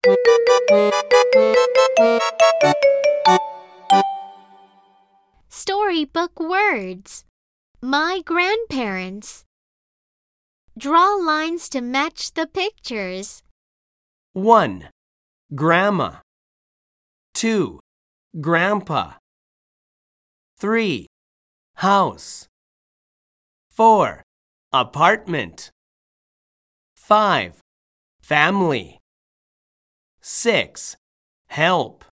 Storybook words. My grandparents. Draw lines to match the pictures. 1. Grandma. 2. Grandpa. 3. House. 4. Apartment. 5. Family. 6. Help.